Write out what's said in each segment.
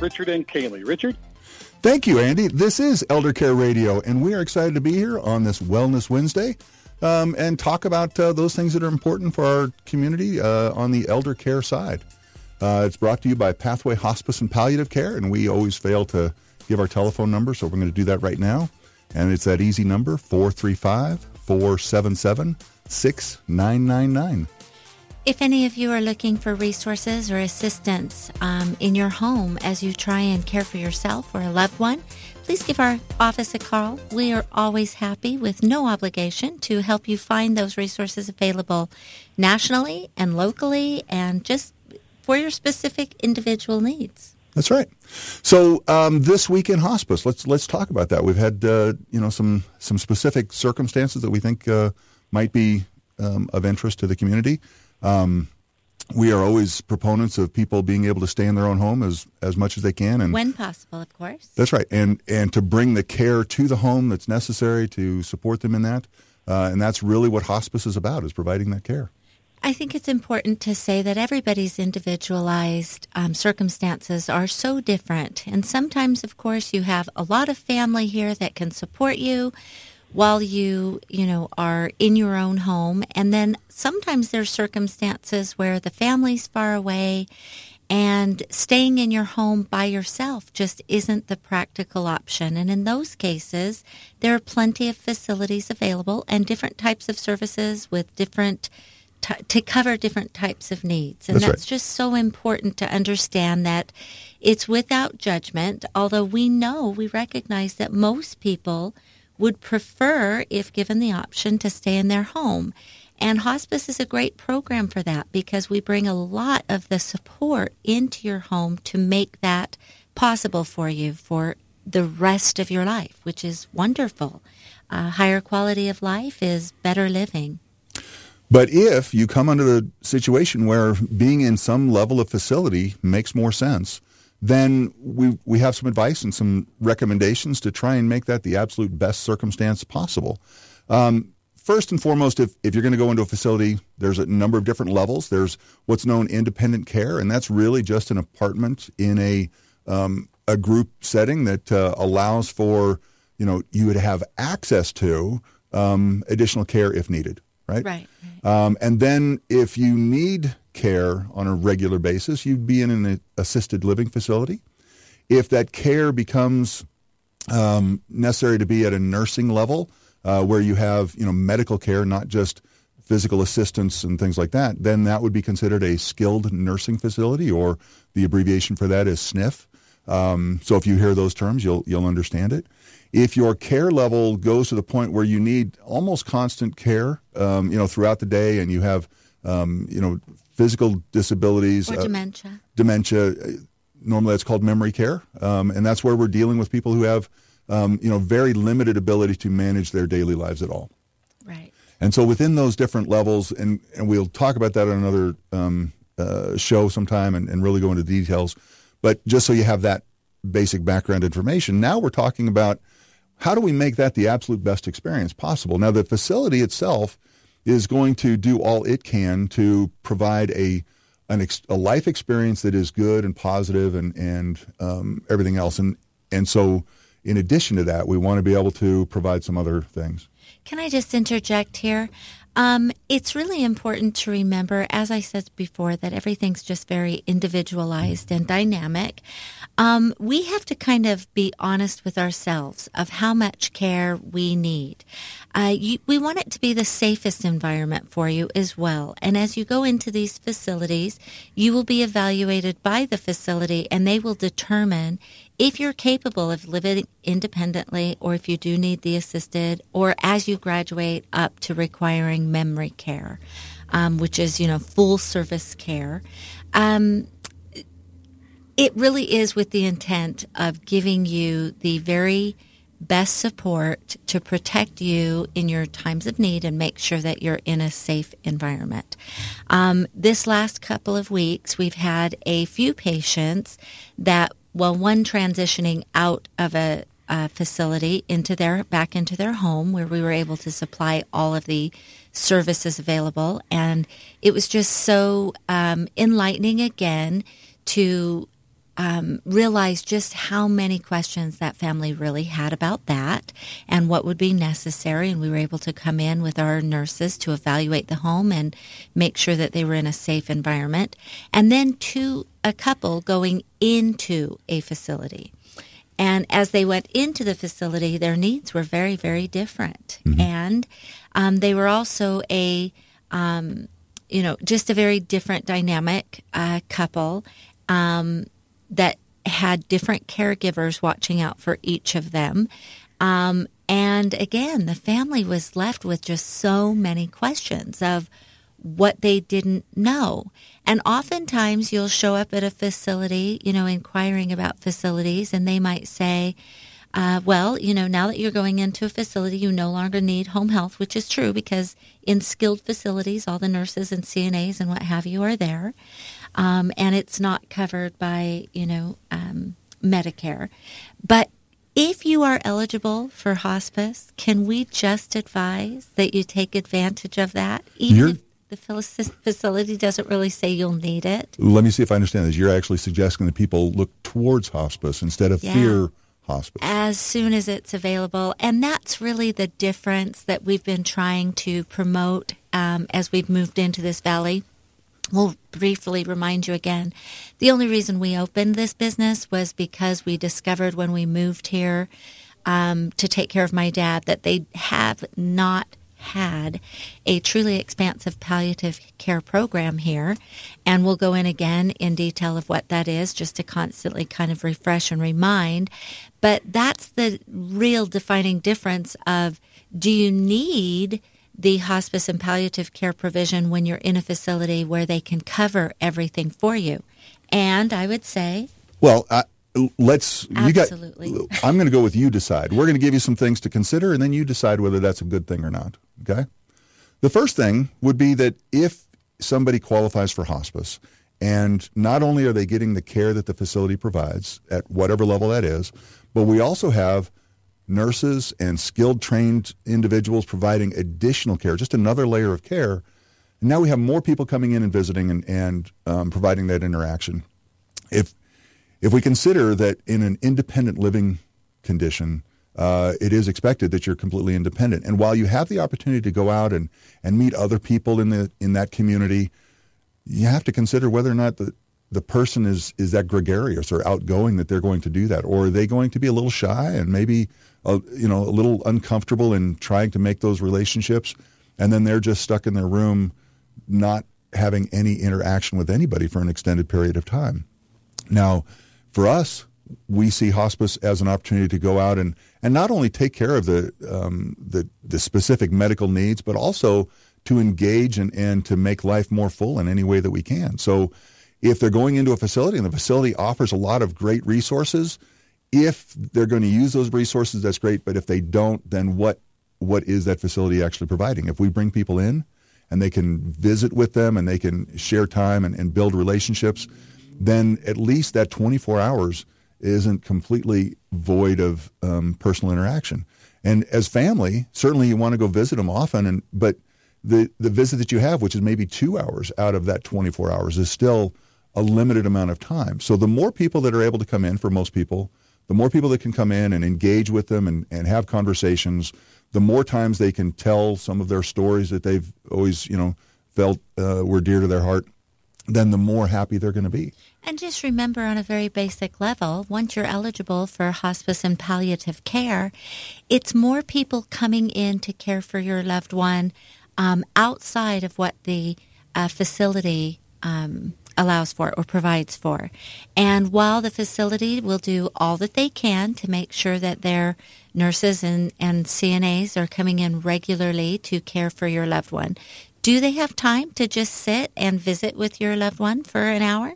Richard and Kaylee. Richard? Thank you, Andy. This is Elder Care Radio, and we are excited to be here on this Wellness Wednesday and talk about those things that are important for our community on the elder care side. It's brought to you by Pathway Hospice and Palliative Care, and we always fail to give our telephone number, so we're going to do that right now. And it's that easy number, 435-477-6999. If any of you are looking for resources or assistance in your home as you try and care for yourself or a loved one, please give our office a call. We are always happy, with no obligation, to help you find those resources available nationally and locally and just for your specific individual needs. That's right. So this week in hospice, let's talk about that. We've had some specific circumstances that we think might be of interest to the community. We are always proponents of people being able to stay in their own home as much as they can, and when possible, of course. That's right, and to bring the care to the home that's necessary to support them in that, and that's really what hospice is about, is providing that care. I think it's important to say that everybody's individualized circumstances are so different, and sometimes, of course, you have a lot of family here that can support you while you are in your own home. And then sometimes there's circumstances where the family's far away and staying in your home by yourself just isn't the practical option. And in those cases, there are plenty of facilities available and different types of services with different to cover different types of needs. And that's right. Just so important to understand that it's without judgment, although we recognize that most people would prefer, if given the option, to stay in their home. And hospice is a great program for that, because we bring a lot of the support into your home to make that possible for you for the rest of your life, which is wonderful. Higher quality of life is better living. But if you come under the situation where being in some level of facility makes more sense, then we have some advice and some recommendations to try and make that the absolute best circumstance possible. First and foremost, if you're going to go into a facility, there's a number of different levels. There's what's known independent care, and that's really just an apartment in a group setting that allows for you to have access to additional care if needed. Right. Right. And then if you need care on a regular basis, you'd be in an assisted living facility. If that care becomes necessary to be at a nursing level, where you have medical care, not just physical assistance and things like that, then that would be considered a skilled nursing facility, or the abbreviation for that is SNF. So if you hear those terms, you'll understand it. If your care level goes to the point where you need almost constant care, throughout the day, and you have, physical disabilities, or dementia. Normally that's called memory care, and that's where we're dealing with people who have, very limited ability to manage their daily lives at all. Right. And so within those different levels, and we'll talk about that on another show sometime and really go into details, but just so you have that basic background information, now we're talking about how do we make that the absolute best experience possible? Now, the facility itself is going to do all it can to provide a life experience that is good and positive and everything else. And so in addition to that, we want to be able to provide some other things. Can I just interject here? It's really important to remember, as I said before, that everything's just very individualized and dynamic. We have to kind of be honest with ourselves of how much care we need. We want it to be the safest environment for you as well. And as you go into these facilities, you will be evaluated by the facility, and they will determine if you're capable of living independently, or if you do need the assisted, or as you graduate up to requiring memory care, which is, full service care. It really is with the intent of giving you the very best support to protect you in your times of need and make sure that you're in a safe environment. This last couple of weeks, we've had a few patients that, one transitioning out of a facility back into their home, where we were able to supply all of the services available, and it was just so enlightening again to realized just how many questions that family really had about that and what would be necessary. And we were able to come in with our nurses to evaluate the home and make sure that they were in a safe environment. And then to a couple going into a facility. And as they went into the facility, their needs were very, very different. Mm-hmm. And they were also just a very different dynamic couple that had different caregivers watching out for each of them. And again, the family was left with just so many questions of what they didn't know. And oftentimes you'll show up at a facility, inquiring about facilities, and they might say, now that you're going into a facility, you no longer need home health, which is true because in skilled facilities, all the nurses and CNAs and what have you are there. And it's not covered by, Medicare. But if you are eligible for hospice, can we just advise that you take advantage of that, even if the facility doesn't really say you'll need it? Let me see if I understand this. You're actually suggesting that people look towards hospice instead of fear hospice. As soon as it's available. And that's really the difference that we've been trying to promote as we've moved into this valley. We'll briefly remind you again, the only reason we opened this business was because we discovered when we moved here to take care of my dad that they have not had a truly expansive palliative care program here. And we'll go in again in detail of what that is, just to constantly kind of refresh and remind. But that's the real defining difference of, do you need the hospice and palliative care provision when you're in a facility where they can cover everything for you? And I would say, well, absolutely. I'm going to go with you decide. We're going to give you some things to consider, and then you decide whether that's a good thing or not. Okay? The first thing would be that if somebody qualifies for hospice, and not only are they getting the care that the facility provides at whatever level that is, but we also have nurses and skilled trained individuals providing additional care, just another layer of care. And now we have more people coming in and visiting and providing that interaction. If we consider that in an independent living condition, it is expected that you're completely independent. And while you have the opportunity to go out and meet other people in that community, you have to consider whether or not the person is that gregarious or outgoing that they're going to do that, or are they going to be a little shy and maybe a little uncomfortable in trying to make those relationships, and then they're just stuck in their room, not having any interaction with anybody for an extended period of time. Now, for us, we see hospice as an opportunity to go out and not only take care of the specific medical needs, but also to engage and to make life more full in any way that we can. So if they're going into a facility and the facility offers a lot of great resources, if they're going to use those resources, that's great. But if they don't, then what is that facility actually providing? If we bring people in and they can visit with them and they can share time and build relationships, then at least that 24 hours isn't completely void of personal interaction. And as family, certainly you want to go visit them often, but the visit that you have, which is maybe 2 hours out of that 24 hours, is still a limited amount of time. So the more people that are able to come in, for most people, the more people that can come in and engage with them and have conversations, the more times they can tell some of their stories that they've always, felt were dear to their heart, then the more happy they're going to be. And just remember, on a very basic level, once you're eligible for hospice and palliative care, it's more people coming in to care for your loved one outside of what the facility allows for or provides for. And while the facility will do all that they can to make sure that their nurses and CNAs are coming in regularly to care for your loved one, do they have time to just sit and visit with your loved one for an hour?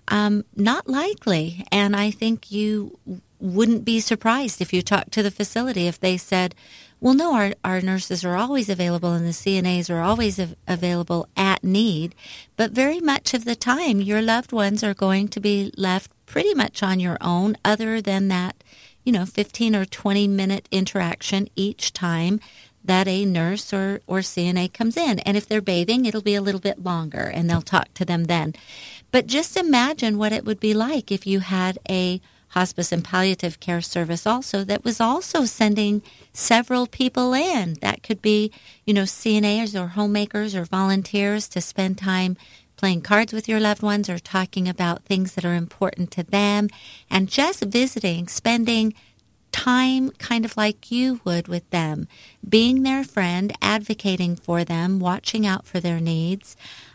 Not likely. And I think you wouldn't be surprised if you talked to the facility if they said, well, no, our nurses are always available and the CNAs are always available at need. But very much of the time, your loved ones are going to be left pretty much on your own, other than that, 15 or 20 minute interaction each time that a nurse or CNA comes in. And if they're bathing, it'll be a little bit longer, and they'll talk to them then. But just imagine what it would be like if you had a hospice and palliative care service also that was also sending several people in. That could be, CNAs or homemakers or volunteers to spend time playing cards with your loved ones or talking about things that are important to them, and just visiting, spending time kind of like you would with them, being their friend, advocating for them, watching out for their needs,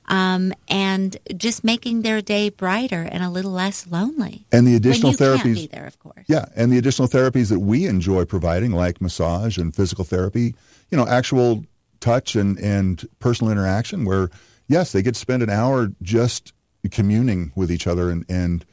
and just making their day brighter and a little less lonely. And the additional when you therapies, can't be there, of course. Yeah, and the additional therapies that we enjoy providing, like massage and physical therapy, actual touch and personal interaction, where yes, they get to spend an hour just communing with each other and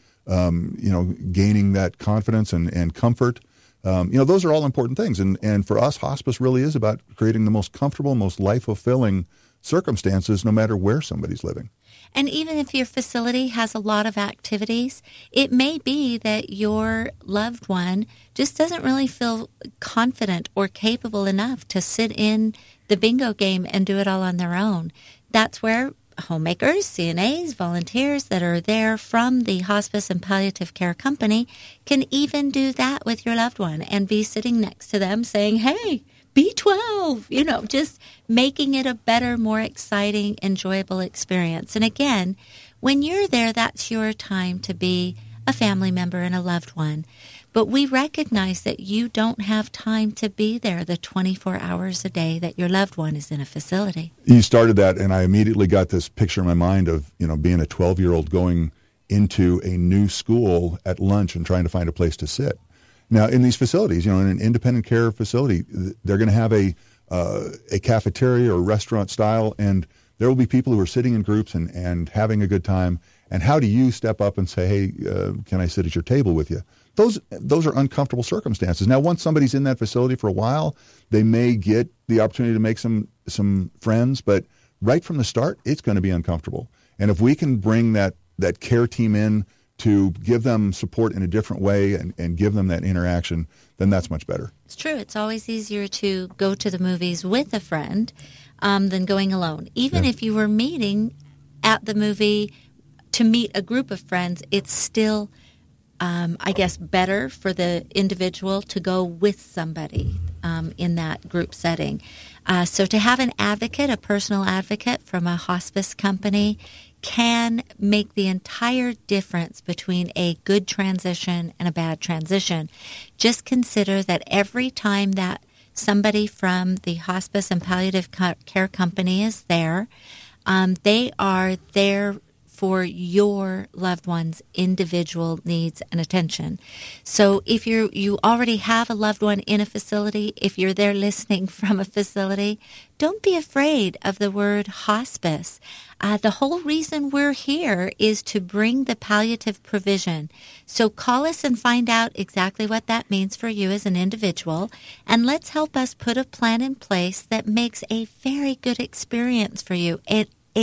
gaining that confidence and comfort. Those are all important things. And for us, hospice really is about creating the most comfortable, most life-fulfilling circumstances, no matter where somebody's living. And even if your facility has a lot of activities, it may be that your loved one just doesn't really feel confident or capable enough to sit in the bingo game and do it all on their own. That's where homemakers, CNAs, volunteers that are there from the hospice and palliative care company can even do that with your loved one and be sitting next to them saying, hey, B12, just making it a better, more exciting, enjoyable experience. And again, when you're there, that's your time to be a family member and a loved one. But we recognize that you don't have time to be there the 24 hours a day that your loved one is in a facility. You started that, and I immediately got this picture in my mind of, being a 12-year-old going into a new school at lunch and trying to find a place to sit. Now, in these facilities, in an independent care facility, they're going to have a cafeteria or restaurant style, and there will be people who are sitting in groups and having a good time. And how do you step up and say, hey, can I sit at your table with you? Those are uncomfortable circumstances. Now, once somebody's in that facility for a while, they may get the opportunity to make some friends, but right from the start, it's going to be uncomfortable. And if we can bring that care team in to give them support in a different way and give them that interaction, then that's much better. It's true. It's always easier to go to the movies with a friend than going alone. Even if you were meeting at the movie to meet a group of friends, it's still, better for the individual to go with somebody in that group setting. So to have an advocate, a personal advocate from a hospice company, can make the entire difference between a good transition and a bad transition. Just consider that every time that somebody from the hospice and palliative care company is there, they are there for your loved one's individual needs and attention. So if you already have a loved one in a facility, if you're there listening from a facility, don't be afraid of the word hospice. The whole reason we're here is to bring the palliative provision. So call us and find out exactly what that means for you as an individual, and let's help us put a plan in place that makes a very good experience for you, a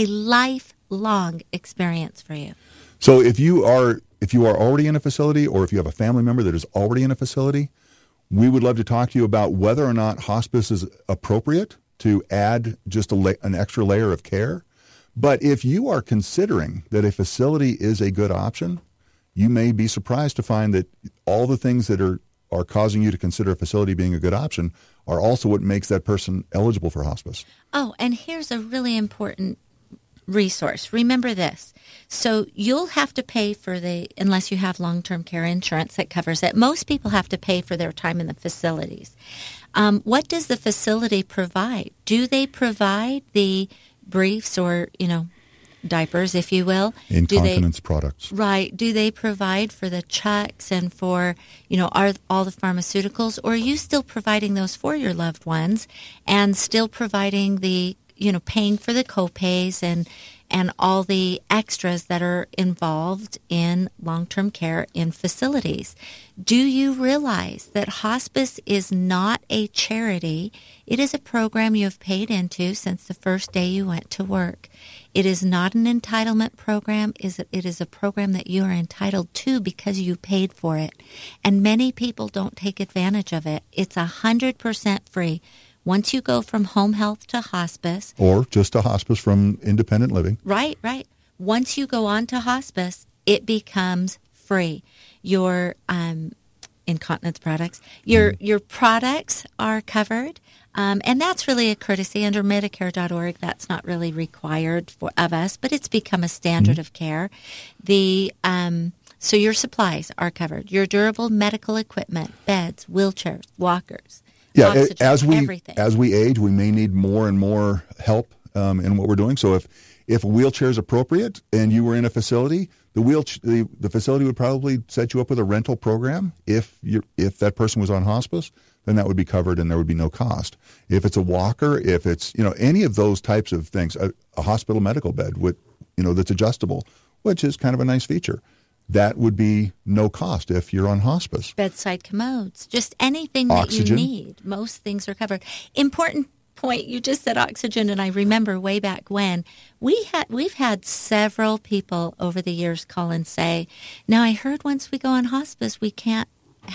lifelong experience for you. So if you are already in a facility, or if you have a family member that is already in a facility, we would love to talk to you about whether or not hospice is appropriate to add just an extra layer of care. But if you are considering that a facility is a good option, you may be surprised to find that all the things that are causing you to consider a facility being a good option are also what makes that person eligible for hospice. Oh, and here's a really important resource. Remember this. So you'll have to pay for unless you have long-term care insurance that covers it. Most people have to pay for their time in the facilities. What does the facility provide? Do they provide the briefs or, diapers, if you will? Incontinence products. Right. Do they provide for the chucks and for, are all the pharmaceuticals? Or are you still providing those for your loved ones and still providing the, paying for the co-pays and all the extras that are involved in long-term care in facilities? Do you realize that hospice is not a charity? It is a program you have paid into since the first day you went to work. It is not an entitlement program. It is a program that you are entitled to because you paid for it. And many people don't take advantage of it. It's 100% free. Once you go from home health to hospice. Or just a hospice from independent living. Right. Once you go on to hospice, it becomes free. Your incontinence products, your products are covered. And that's really a courtesy under Medicare.org. That's not really required of us, but it's become a standard of care. So your supplies are covered. Your durable medical equipment, beds, wheelchairs, walkers, oxygen, everything. As we age, we may need more and more help in what we're doing. So if a wheelchair is appropriate and you were in a facility, the facility would probably set you up with a rental program. If that person was on hospice, then that would be covered and there would be no cost. If it's a walker, if it's any of those types of things, a hospital medical bed with that's adjustable, which is kind of a nice feature, that would be no cost if you're on hospice. Bedside commodes, just anything Oxygen. That you need. Most things are covered. Important point, you just said oxygen, and I remember way back when we've had several people over the years call and say, now I heard once we go on hospice we can't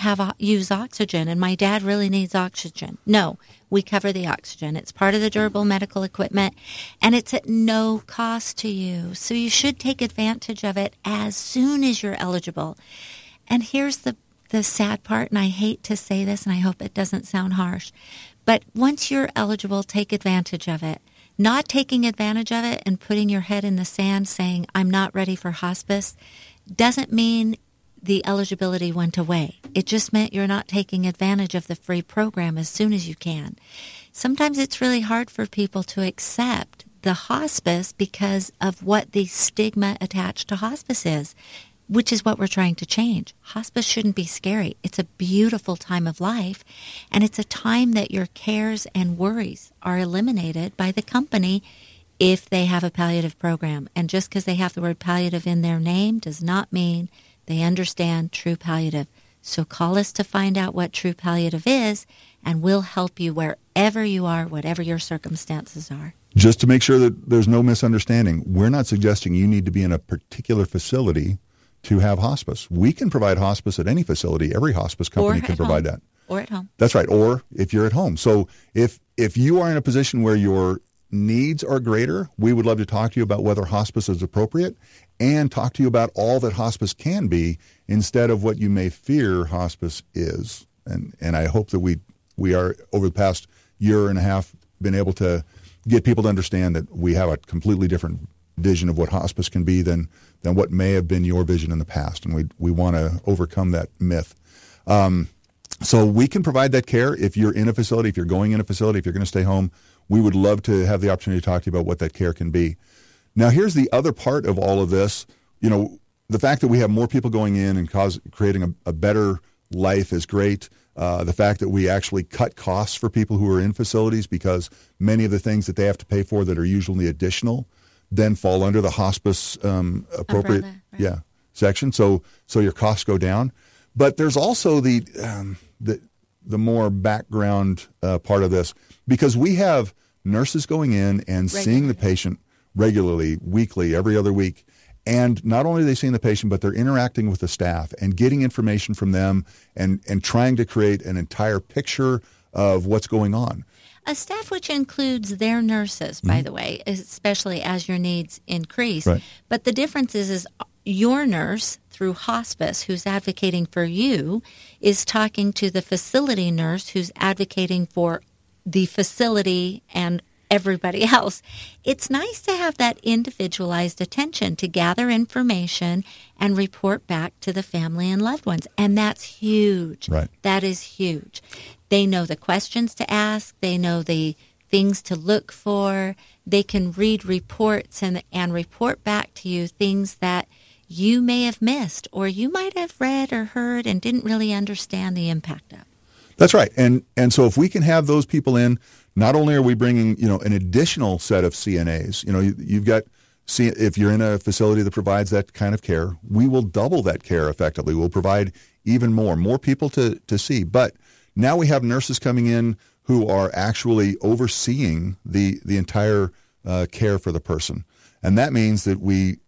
use oxygen, and my dad really needs oxygen. No, we cover the oxygen. It's part of the durable medical equipment, and it's at no cost to you. So you should take advantage of it as soon as you're eligible. And here's the sad part, and I hate to say this, and I hope it doesn't sound harsh, but once you're eligible, take advantage of it. Not taking advantage of it and putting your head in the sand saying, I'm not ready for hospice, doesn't mean the eligibility went away. It just meant you're not taking advantage of the free program as soon as you can. Sometimes it's really hard for people to accept the hospice because of what the stigma attached to hospice is, which is what we're trying to change. Hospice shouldn't be scary. It's a beautiful time of life, and it's a time that your cares and worries are eliminated by the company if they have a palliative program. And just because they have the word palliative in their name does not mean they understand true palliative. So call us to find out what true palliative is, and we'll help you wherever you are, whatever your circumstances are. Just to make sure that there's no misunderstanding, we're not suggesting you need to be in a particular facility to have hospice. We can provide hospice at any facility. Every hospice company can provide that. Or at home. That's right. Or if you're at home. So if you are in a position where your needs are greater, we would love to talk to you about whether hospice is appropriate and talk to you about all that hospice can be instead of what you may fear hospice is. And I hope that we are, over the past year and a half, been able to get people to understand that we have a completely different vision of what hospice can be than what may have been your vision in the past. And we want to overcome that myth. So we can provide that care if you're in a facility, if you're going in a facility, if you're going to stay home. We would love to have the opportunity to talk to you about what that care can be. Now, here's the other part of all of this. The fact that we have more people going in and creating a better life is great. The fact that we actually cut costs for people who are in facilities because many of the things that they have to pay for that are usually additional then fall under the hospice appropriate umbrella, section. So your costs go down. But there's also the more background part of this, because we have nurses going in and seeing the patient regularly, weekly, every other week. And not only are they seeing the patient, but they're interacting with the staff and getting information from them and trying to create an entire picture of what's going on. A staff which includes their nurses, by the way, especially as your needs increase. Right. But the difference is your nurse through hospice who's advocating for you is talking to the facility nurse who's advocating for the facility and everybody else. It's nice to have that individualized attention to gather information and report back to the family and loved ones. And that's huge. Right. That is huge. They know the questions to ask. They know the things to look for. They can read reports and report back to you things that you may have missed or you might have read or heard and didn't really understand the impact of. That's right. And so if we can have those people in, not only are we bringing, an additional set of CNAs, you've got, if you're in a facility that provides that kind of care, we will double that care effectively. We'll provide even more people to see. But now we have nurses coming in who are actually overseeing the entire care for the person. And that means that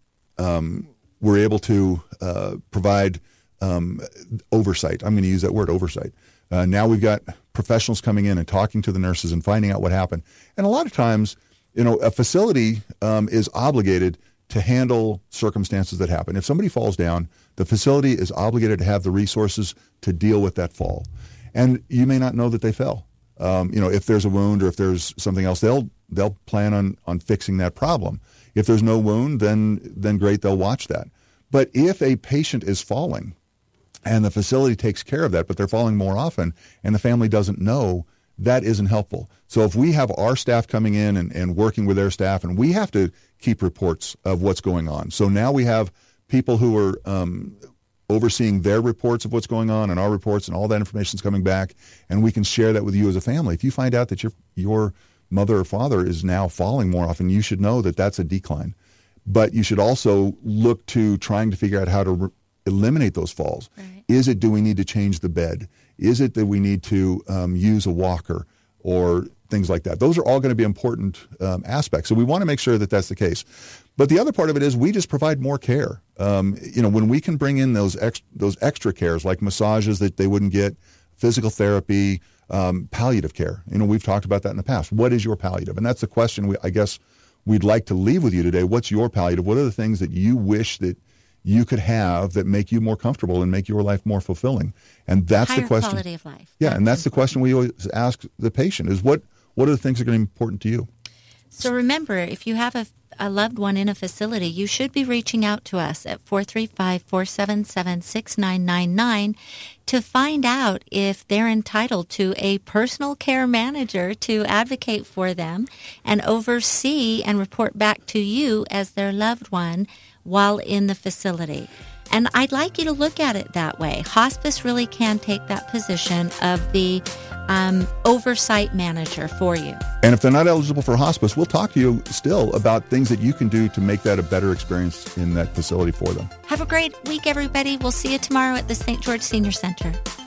we're able to provide oversight. I'm going to use that word, oversight. Now we've got professionals coming in and talking to the nurses and finding out what happened. And a lot of times, a facility is obligated to handle circumstances that happen. If somebody falls down, the facility is obligated to have the resources to deal with that fall. And you may not know that they fell. If there's a wound or if there's something else, they'll plan on fixing that problem. If there's no wound, then great, they'll watch that. But if a patient is falling and the facility takes care of that, but they're falling more often and the family doesn't know, that isn't helpful. So if we have our staff coming in and working with their staff, and we have to keep reports of what's going on. So now we have people who are overseeing their reports of what's going on and our reports, and all that information is coming back, and we can share that with you as a family. If you find out that your mother or father is now falling more often, you should know that that's a decline. But you should also look to trying to figure out how to eliminate those falls. Right. Do we need to change the bed? Is it that we need to use a walker or things like that? Those are all going to be important aspects. So we want to make sure that that's the case. But the other part of it is we just provide more care. When we can bring in those extra cares like massages that they wouldn't get, physical therapy, palliative care. We've talked about that in the past. What is your palliative? And that's the question I guess we'd like to leave with you today. What's your palliative? What are the things that you wish that you could have that make you more comfortable and make your life more fulfilling? And that's higher the question. Quality of life. Yeah, and that's the question we always ask the patient is what are the things that are going to be important to you? So remember, if you have a loved one in a facility, you should be reaching out to us at 435-477-6999 to find out if they're entitled to a personal care manager to advocate for them and oversee and report back to you as their loved one while in the facility. And I'd like you to look at it that way. Hospice really can take that position of the oversight manager for you. And if they're not eligible for hospice, we'll talk to you still about things that you can do to make that a better experience in that facility for them. Have a great week, everybody. We'll see you tomorrow at the St. George Senior Center.